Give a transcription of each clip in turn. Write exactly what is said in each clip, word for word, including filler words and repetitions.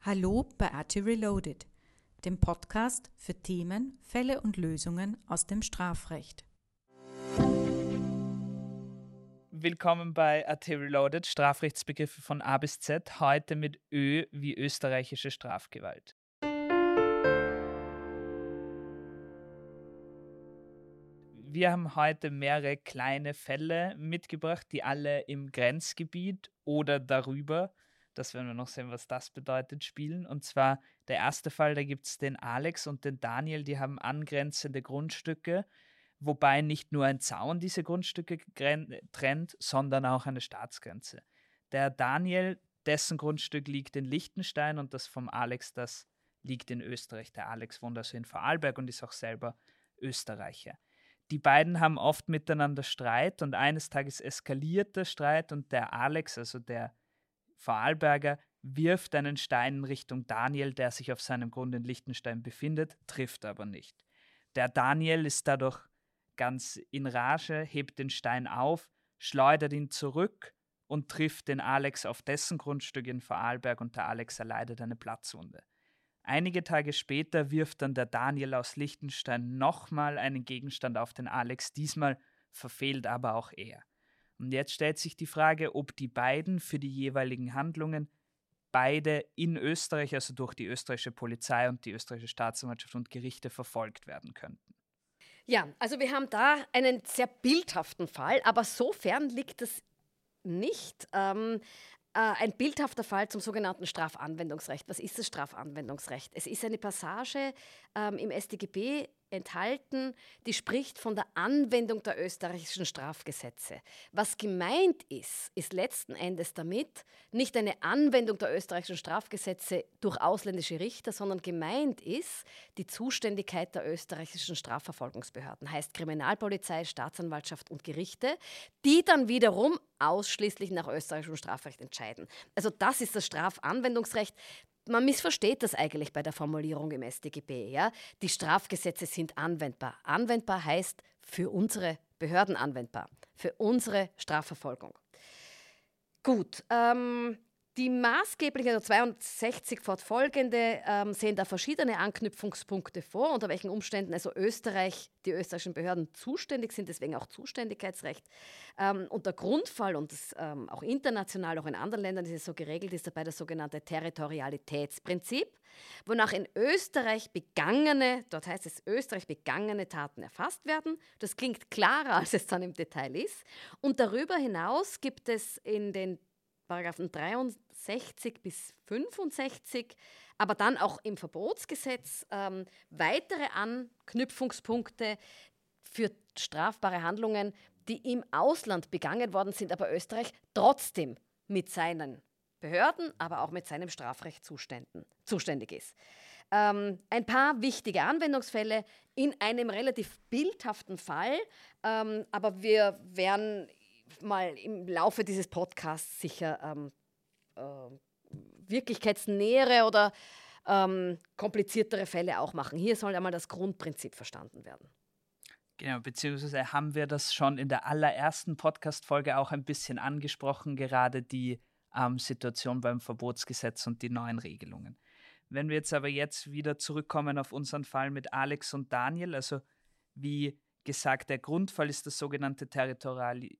Hallo bei A T Reloaded, dem Podcast für Themen, Fälle und Lösungen aus dem Strafrecht. Willkommen bei A T Reloaded, Strafrechtsbegriffe von A bis Z, heute mit Ö wie österreichische Strafgewalt. Wir haben heute mehrere kleine Fälle mitgebracht, die alle im Grenzgebiet oder darüber, das werden wir noch sehen, was das bedeutet, spielen. Und zwar der erste Fall, da gibt es den Alex und den Daniel, die haben angrenzende Grundstücke, wobei nicht nur ein Zaun diese Grundstücke trennt, sondern auch eine Staatsgrenze. Der Daniel, dessen Grundstück liegt in Liechtenstein und das vom Alex, das liegt in Österreich. Der Alex wohnt also in Vorarlberg und ist auch selber Österreicher. Die beiden haben oft miteinander Streit und eines Tages eskaliert der Streit und der Alex, also der Vorarlberger, wirft einen Stein in Richtung Daniel, der sich auf seinem Grund in Liechtenstein befindet, trifft aber nicht. Der Daniel ist dadurch ganz in Rage, hebt den Stein auf, schleudert ihn zurück und trifft den Alex auf dessen Grundstück in Vorarlberg und der Alex erleidet eine Platzwunde. Einige Tage später wirft dann der Daniel aus Liechtenstein nochmal einen Gegenstand auf den Alex, diesmal verfehlt aber auch er. Und jetzt stellt sich die Frage, ob die beiden für die jeweiligen Handlungen beide in Österreich, also durch die österreichische Polizei und die österreichische Staatsanwaltschaft und Gerichte verfolgt werden könnten. Ja, also wir haben da einen sehr bildhaften Fall, aber so fern liegt es nicht. Ähm, äh, ein bildhafter Fall zum sogenannten Strafanwendungsrecht. Was ist das Strafanwendungsrecht? Es ist eine Passage ähm, im S t G B enthalten, die spricht von der Anwendung der österreichischen Strafgesetze. Was gemeint ist, ist letzten Endes damit nicht eine Anwendung der österreichischen Strafgesetze durch ausländische Richter, sondern gemeint ist die Zuständigkeit der österreichischen Strafverfolgungsbehörden, heißt Kriminalpolizei, Staatsanwaltschaft und Gerichte, die dann wiederum ausschließlich nach österreichischem Strafrecht entscheiden. Also das ist das Strafanwendungsrecht. Man missversteht das eigentlich bei der Formulierung im S t G B. Ja? Die Strafgesetze sind anwendbar. Anwendbar heißt für unsere Behörden anwendbar, für unsere Strafverfolgung. Gut, ähm, die maßgeblichen, also zweiundsechzig fortfolgende, ähm, sehen da verschiedene Anknüpfungspunkte vor, unter welchen Umständen also Österreich, die österreichischen Behörden zuständig sind, deswegen auch Zuständigkeitsrecht. Ähm, und der Grundfall, und das ähm, auch international, auch in anderen Ländern ist es so geregelt, ist dabei das sogenannte Territorialitätsprinzip, wonach in Österreich begangene, dort heißt es Österreich begangene Taten erfasst werden. Das klingt klarer, als es dann im Detail ist. Und darüber hinaus gibt es in den Paragraphen dreiundsechzig bis fünfundsechzig, aber dann auch im Verbotsgesetz ähm, weitere Anknüpfungspunkte für strafbare Handlungen, die im Ausland begangen worden sind, aber Österreich trotzdem mit seinen Behörden, aber auch mit seinem Strafrecht zuständig ist. Ähm, ein paar wichtige Anwendungsfälle in einem relativ bildhaften Fall, ähm, aber wir werden mal im Laufe dieses Podcasts sicher ähm, äh, wirklichkeitsnähere oder ähm, kompliziertere Fälle auch machen. Hier soll einmal das Grundprinzip verstanden werden. Genau, beziehungsweise haben wir das schon in der allerersten Podcast-Folge auch ein bisschen angesprochen, gerade die ähm, Situation beim Verbotsgesetz und die neuen Regelungen. Wenn wir jetzt aber jetzt wieder zurückkommen auf unseren Fall mit Alex und Daniel, also wie gesagt, der Grundfall ist das sogenannte Territoriali-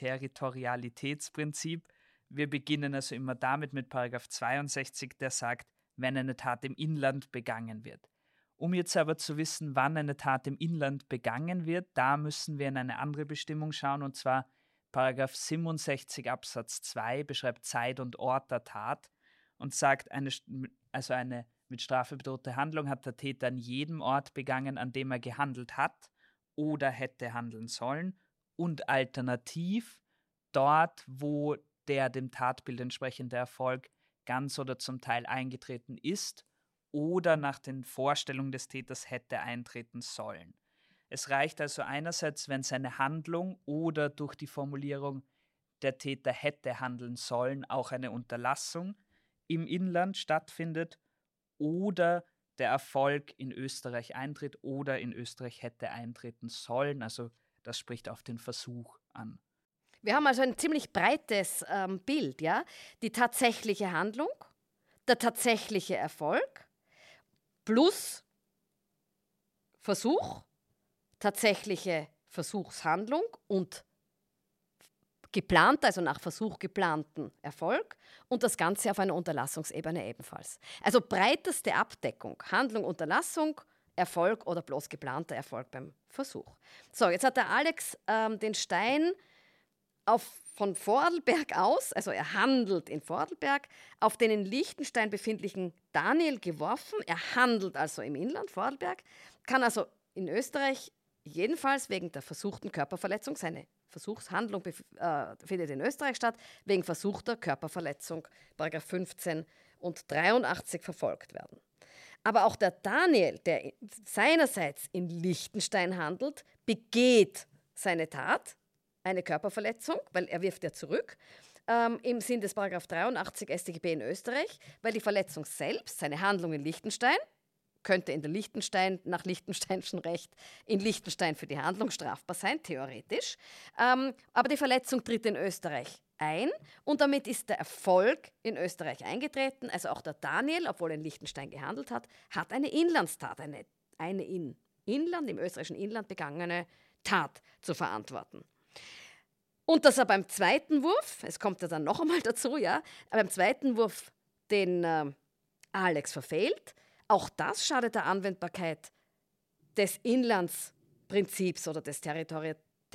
Territorialitätsprinzip. Wir beginnen also immer damit mit Paragraph zweiundsechzig, der sagt, wenn eine Tat im Inland begangen wird. Um jetzt aber zu wissen, wann eine Tat im Inland begangen wird, da müssen wir in eine andere Bestimmung schauen, und zwar Paragraph siebenundsechzig Absatz zwei beschreibt Zeit und Ort der Tat und sagt, eine, also eine mit Strafe bedrohte Handlung hat der Täter an jedem Ort begangen, an dem er gehandelt hat oder hätte handeln sollen, und alternativ dort, wo der dem Tatbild entsprechende Erfolg ganz oder zum Teil eingetreten ist oder nach den Vorstellungen des Täters hätte eintreten sollen. Es reicht also einerseits, wenn seine Handlung oder durch die Formulierung der Täter hätte handeln sollen auch eine Unterlassung im Inland stattfindet oder der Erfolg in Österreich eintritt oder in Österreich hätte eintreten sollen. Also das spricht auf den Versuch an. Wir haben also ein ziemlich breites ähm, Bild, ja? Die tatsächliche Handlung, der tatsächliche Erfolg plus Versuch, tatsächliche Versuchshandlung und geplant, also nach Versuch geplanten Erfolg und das Ganze auf einer Unterlassungsebene ebenfalls. Also breiteste Abdeckung, Handlung, Unterlassung, Erfolg oder bloß geplanter Erfolg beim Versuch. So, jetzt hat der Alex ähm, den Stein auf, von Vorarlberg aus, also er handelt in Vorarlberg, auf den in Liechtenstein befindlichen Daniel geworfen. Er handelt also im Inland Vorarlberg, kann also in Österreich jedenfalls wegen der versuchten Körperverletzung, seine Versuchshandlung äh, findet in Österreich statt, wegen versuchter Körperverletzung, Paragraph fünfzehn und dreiundachtzig verfolgt werden. Aber auch der Daniel, der seinerseits in Liechtenstein handelt, begeht seine Tat, eine Körperverletzung, weil er wirft ja zurück, ähm, im Sinn des Paragraph dreiundachtzig S t G B in Österreich, weil die Verletzung selbst, seine Handlung in Liechtenstein, könnte in der Liechtenstein, nach liechtensteinischen Recht in Liechtenstein für die Handlung strafbar sein, theoretisch. Ähm, aber die Verletzung tritt in Österreich ein und damit ist der Erfolg in Österreich eingetreten. Also auch der Daniel, obwohl er in Liechtenstein gehandelt hat, hat eine Inlandstat, eine, eine in Inland, im österreichischen Inland begangene Tat zu verantworten. Und dass er beim zweiten Wurf, es kommt ja dann noch einmal dazu, ja, beim zweiten Wurf den äh, Alex verfehlt, auch das schadet der Anwendbarkeit des Inlandsprinzips oder des Territori-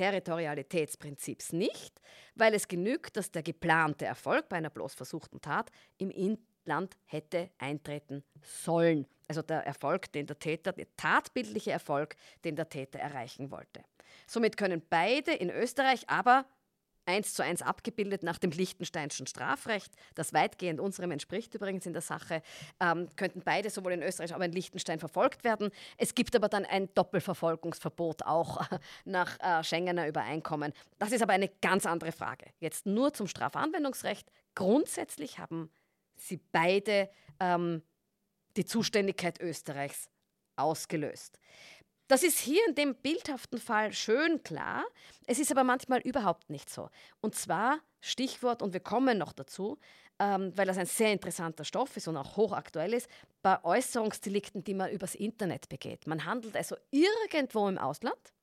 Territorialitätsprinzips nicht, weil es genügt, dass der geplante Erfolg bei einer bloß versuchten Tat im Inland hätte eintreten sollen. Also der Erfolg, den der Täter, der tatbildliche Erfolg, den der Täter erreichen wollte. Somit können beide in Österreich aber eins zu eins abgebildet nach dem liechtensteinischen Strafrecht, das weitgehend unserem entspricht übrigens in der Sache, ähm, könnten beide sowohl in Österreich als auch in Liechtenstein verfolgt werden. Es gibt aber dann ein Doppelverfolgungsverbot auch nach äh, Schengener Übereinkommen. Das ist aber eine ganz andere Frage. Jetzt nur zum Strafanwendungsrecht. Grundsätzlich haben sie beide ähm, die Zuständigkeit Österreichs ausgelöst. Das ist hier in dem bildhaften Fall schön klar, es ist aber manchmal überhaupt nicht so. Und zwar, Stichwort, und wir kommen noch dazu, ähm, weil das ein sehr interessanter Stoff ist und auch hochaktuell ist, bei Äußerungsdelikten, die man übers Internet begeht. Man handelt also irgendwo im Ausland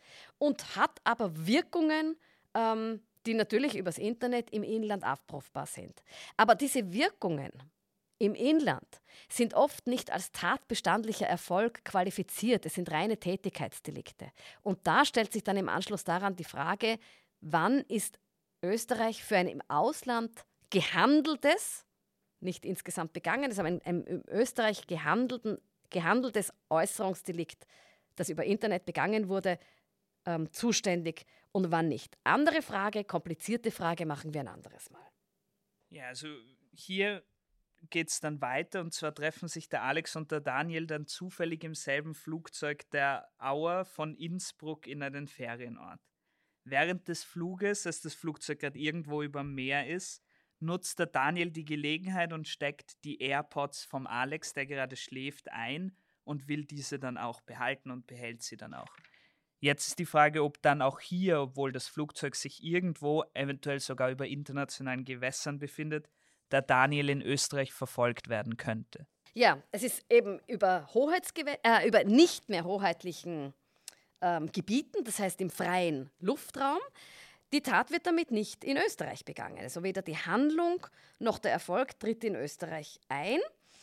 und hat aber Wirkungen, ähm, die natürlich übers Internet im Inland abrufbar sind. Aber diese Wirkungen im Inland sind oft nicht als tatbestandlicher Erfolg qualifiziert. Es sind reine Tätigkeitsdelikte. Und da stellt sich dann im Anschluss daran die Frage, wann ist Österreich für ein im Ausland gehandeltes, nicht insgesamt begangenes, aber ein, ein in Österreich gehandelten, gehandeltes Äußerungsdelikt, das über Internet begangen wurde, ähm, zuständig und wann nicht. Andere Frage, komplizierte Frage, machen wir ein anderes Mal. Ja, also hier geht es dann weiter und zwar treffen sich der Alex und der Daniel dann zufällig im selben Flugzeug der Auer von Innsbruck in einen Ferienort. Während des Fluges, als das Flugzeug gerade irgendwo über dem Meer ist, nutzt der Daniel die Gelegenheit und steckt die AirPods vom Alex, der gerade schläft, ein und will diese dann auch behalten und behält sie dann auch. Jetzt ist die Frage, ob dann auch hier, obwohl das Flugzeug sich irgendwo, eventuell sogar über internationalen Gewässern befindet, der Daniel in Österreich verfolgt werden könnte. Ja, es ist eben über, Hoheitsgew- äh, über nicht mehr hoheitlichen ähm, Gebieten, das heißt im freien Luftraum. Die Tat wird damit nicht in Österreich begangen. Also weder die Handlung noch der Erfolg tritt in Österreich ein.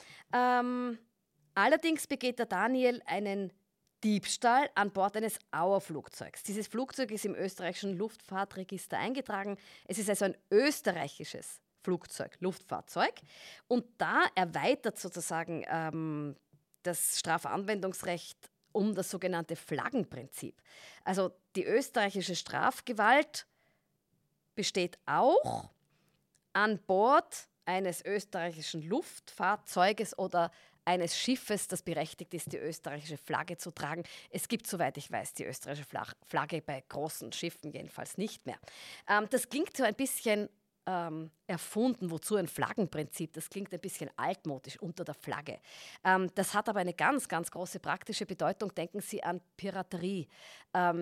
Ähm, allerdings begeht der Daniel einen Diebstahl an Bord eines Auer-Flugzeugs. Dieses Flugzeug ist im österreichischen Luftfahrtregister eingetragen. Es ist also ein österreichisches Flugzeug, Luftfahrzeug. Und da erweitert sozusagen ähm, das Strafanwendungsrecht um das sogenannte Flaggenprinzip. Also die österreichische Strafgewalt besteht auch an Bord eines österreichischen Luftfahrzeuges oder eines Schiffes, das berechtigt ist, die österreichische Flagge zu tragen. Es gibt, soweit ich weiß, die österreichische Flagge bei großen Schiffen jedenfalls nicht mehr. Ähm, das klingt so ein bisschen Ähm, erfunden, wozu ein Flaggenprinzip, das klingt ein bisschen altmodisch, unter der Flagge. Ähm, das hat aber eine ganz, ganz große praktische Bedeutung. Denken Sie an Piraterie. Ähm,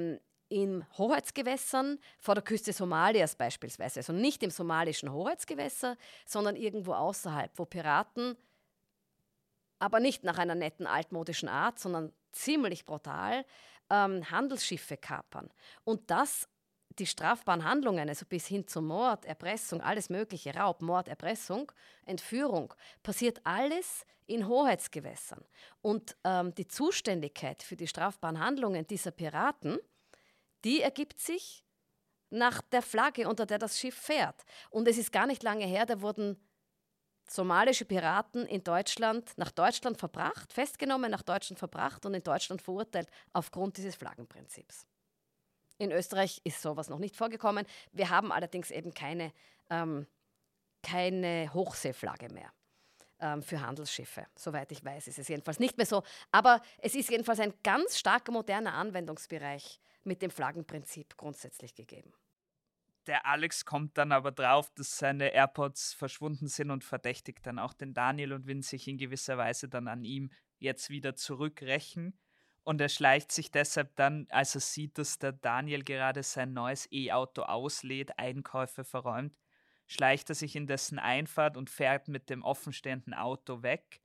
in Hoheitsgewässern vor der Küste Somalias beispielsweise, also nicht im somalischen Hoheitsgewässer, sondern irgendwo außerhalb, wo Piraten, aber nicht nach einer netten altmodischen Art, sondern ziemlich brutal, ähm, Handelsschiffe kapern. Und das, die strafbaren Handlungen, also bis hin zu Mord, Erpressung, alles mögliche, Raub, Mord, Erpressung, Entführung, passiert alles in Hoheitsgewässern. Und ähm, die Zuständigkeit für die strafbaren Handlungen dieser Piraten, die ergibt sich nach der Flagge, unter der das Schiff fährt. Und es ist gar nicht lange her, da wurden somalische Piraten in Deutschland, nach Deutschland verbracht, festgenommen, nach Deutschland verbracht und in Deutschland verurteilt aufgrund dieses Flaggenprinzips. In Österreich ist sowas noch nicht vorgekommen. Wir haben allerdings eben keine, ähm, keine Hochseeflagge mehr ähm, für Handelsschiffe. Soweit ich weiß, ist es jedenfalls nicht mehr so. Aber es ist jedenfalls ein ganz starker moderner Anwendungsbereich mit dem Flaggenprinzip grundsätzlich gegeben. Der Alex kommt dann aber drauf, dass seine AirPods verschwunden sind und verdächtigt dann auch den Daniel und will sich in gewisser Weise dann an ihm jetzt wieder zurückrächen. Und er schleicht sich deshalb dann, als er sieht, dass der Daniel gerade sein neues E-Auto auslädt, Einkäufe verräumt, schleicht er sich in dessen Einfahrt und fährt mit dem offenstehenden Auto weg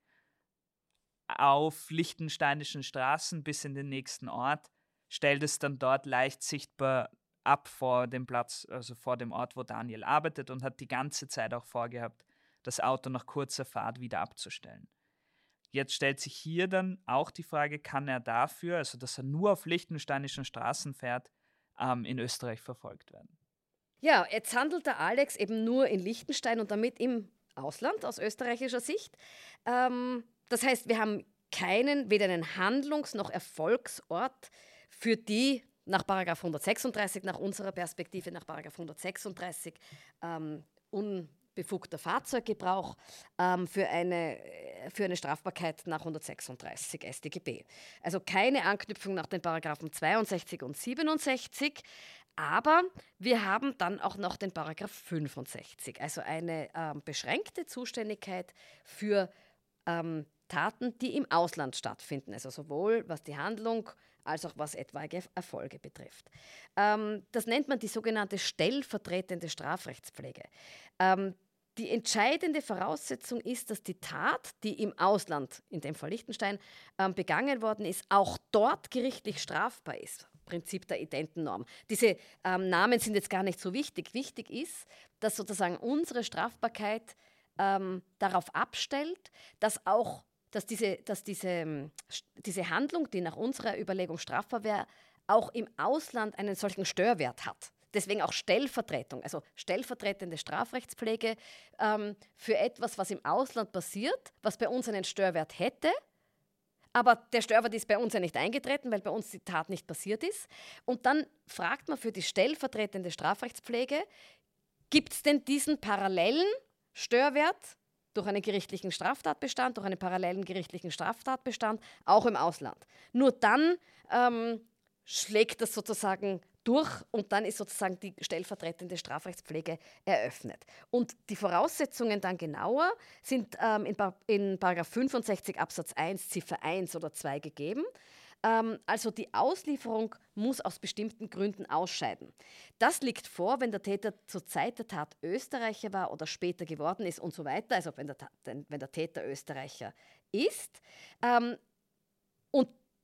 auf liechtensteinischen Straßen bis in den nächsten Ort, stellt es dann dort leicht sichtbar ab vor dem Platz, also vor dem Ort, wo Daniel arbeitet, und hat die ganze Zeit auch vorgehabt, das Auto nach kurzer Fahrt wieder abzustellen. Jetzt stellt sich hier dann auch die Frage, kann er dafür, also dass er nur auf liechtensteinischen Straßen fährt, ähm, in Österreich verfolgt werden? Ja, jetzt handelt der Alex eben nur in Liechtenstein und damit im Ausland aus österreichischer Sicht. Ähm, das heißt, wir haben keinen, weder einen Handlungs- noch Erfolgsort für die nach Paragraph hundertsechsunddreißig, nach unserer Perspektive nach Paragraph hundertsechsunddreißig, ähm, unbefugter Fahrzeuggebrauch ähm, für, eine, für eine Strafbarkeit nach hundertsechsunddreißig S t G B. Also keine Anknüpfung nach den Paragraphen zweiundsechzig und siebenundsechzig, aber wir haben dann auch noch den Paragraph fünfundsechzig, also eine ähm, beschränkte Zuständigkeit für ähm, Taten, die im Ausland stattfinden, also sowohl was die Handlung als auch was etwaige Erfolge betrifft. Ähm, das nennt man die sogenannte stellvertretende Strafrechtspflege. Ähm, die entscheidende Voraussetzung ist, dass die Tat, die im Ausland, in dem Fall Liechtenstein, ähm, begangen worden ist, auch dort gerichtlich strafbar ist. Prinzip der Identennorm. Diese ähm, Namen sind jetzt gar nicht so wichtig. Wichtig ist, dass sozusagen unsere Strafbarkeit ähm, darauf abstellt, dass auch dass diese, dass diese, diese Handlung, die nach unserer Überlegung strafbar wäre, auch im Ausland einen solchen Störwert hat. Deswegen auch Stellvertretung, also stellvertretende Strafrechtspflege ähm, für etwas, was im Ausland passiert, was bei uns einen Störwert hätte, aber der Störwert ist bei uns ja nicht eingetreten, weil bei uns die Tat nicht passiert ist. Und dann fragt man für die stellvertretende Strafrechtspflege, gibt es denn diesen parallelen Störwert durch einen gerichtlichen Straftatbestand, durch einen parallelen gerichtlichen Straftatbestand, auch im Ausland. Nur dann ähm, schlägt das sozusagen durch und dann ist sozusagen die stellvertretende Strafrechtspflege eröffnet. Und die Voraussetzungen dann genauer sind ähm, in, Par- in Paragraph fünfundsechzig Absatz eins Ziffer eins oder zwei gegeben. Ähm, also die Auslieferung muss aus bestimmten Gründen ausscheiden. Das liegt vor, wenn der Täter zur Zeit der Tat Österreicher war oder später geworden ist und so weiter, also wenn der, wenn der Täter Österreicher ist. Ähm, und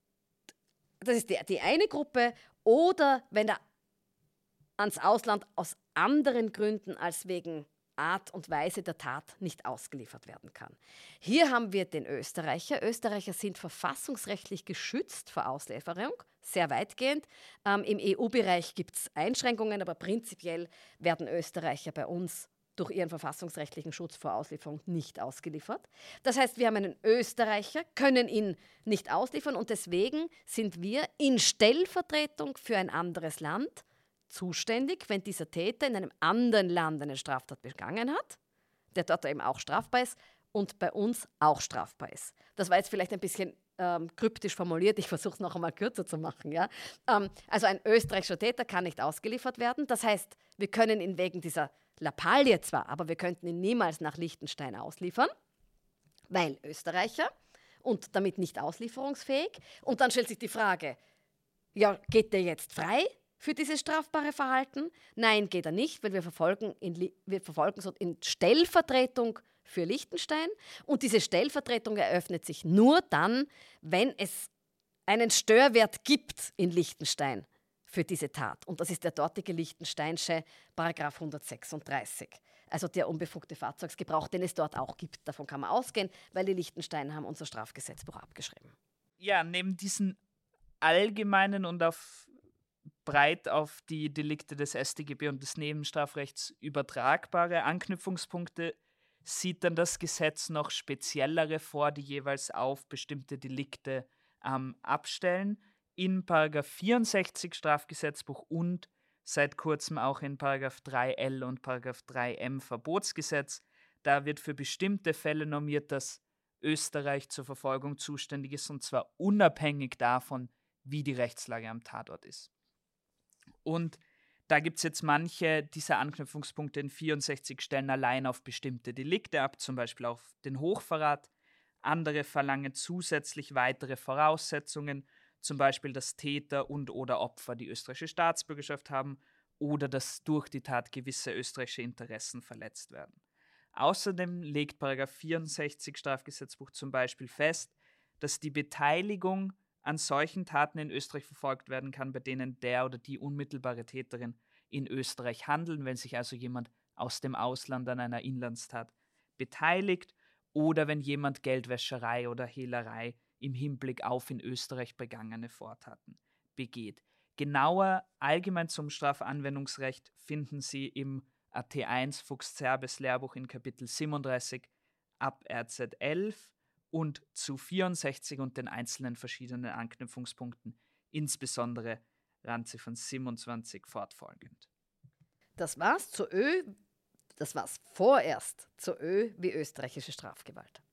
das ist die, die eine Gruppe. Oder wenn er ans Ausland aus anderen Gründen als wegen Art und Weise der Tat nicht ausgeliefert werden kann. Hier haben wir den Österreicher. Österreicher sind verfassungsrechtlich geschützt vor Auslieferung, sehr weitgehend. Ähm, Im E U-Bereich gibt es Einschränkungen, aber prinzipiell werden Österreicher bei uns durch ihren verfassungsrechtlichen Schutz vor Auslieferung nicht ausgeliefert. Das heißt, wir haben einen Österreicher, können ihn nicht ausliefern und deswegen sind wir in Stellvertretung für ein anderes Land zuständig, wenn dieser Täter in einem anderen Land eine Straftat begangen hat, der dort eben auch strafbar ist und bei uns auch strafbar ist. Das war jetzt vielleicht ein bisschen ähm, kryptisch formuliert, ich versuche es noch einmal kürzer zu machen. Ja? Ähm, also ein österreichischer Täter kann nicht ausgeliefert werden, das heißt, wir können ihn wegen dieser Lappalie zwar, aber wir könnten ihn niemals nach Liechtenstein ausliefern, weil Österreicher und damit nicht auslieferungsfähig. Und dann stellt sich die Frage, ja, geht der jetzt frei? für dieses strafbare Verhalten? Nein, geht er nicht, weil wir verfolgen, in, wir verfolgen so in Stellvertretung für Liechtenstein. Und diese Stellvertretung eröffnet sich nur dann, wenn es einen Störwert gibt in Liechtenstein für diese Tat. Und das ist der dortige liechtensteinische Paragraph hundertsechsunddreißig. Also der unbefugte Fahrzeugsgebrauch, den es dort auch gibt. Davon kann man ausgehen, weil die Liechtensteiner haben unser Strafgesetzbuch abgeschrieben. Ja, neben diesen allgemeinen und auf breit auf die Delikte des S t G B und des Nebenstrafrechts übertragbare Anknüpfungspunkte sieht dann das Gesetz noch speziellere vor, die jeweils auf bestimmte Delikte ähm, abstellen. In Paragraph vierundsechzig Strafgesetzbuch und seit kurzem auch in Paragraph drei L und Paragraph drei M Verbotsgesetz. Da wird für bestimmte Fälle normiert, dass Österreich zur Verfolgung zuständig ist, und zwar unabhängig davon, wie die Rechtslage am Tatort ist. Und da gibt es jetzt manche dieser Anknüpfungspunkte in vierundsechzig stellen allein auf bestimmte Delikte ab, zum Beispiel auf den Hochverrat. Andere verlangen zusätzlich weitere Voraussetzungen, zum Beispiel, dass Täter und oder Opfer die österreichische Staatsbürgerschaft haben oder dass durch die Tat gewisse österreichische Interessen verletzt werden. Außerdem legt Paragraph vierundsechzig Strafgesetzbuch zum Beispiel fest, dass die Beteiligung an solchen Taten in Österreich verfolgt werden kann, bei denen der oder die unmittelbare Täterin in Österreich handeln, wenn sich also jemand aus dem Ausland an einer Inlandstat beteiligt oder wenn jemand Geldwäscherei oder Hehlerei im Hinblick auf in Österreich begangene Vortaten begeht. Genauer allgemein zum Strafanwendungsrecht finden Sie im A T eins Fuchs-Zerbes Lehrbuch in Kapitel siebenunddreißig ab R Z elf und zu vierundsechzig und den einzelnen verschiedenen Anknüpfungspunkten, insbesondere Randziffern siebenundzwanzig fortfolgend. Das war's zu Ö, das war's vorerst zu Ö wie österreichische Strafgewalt.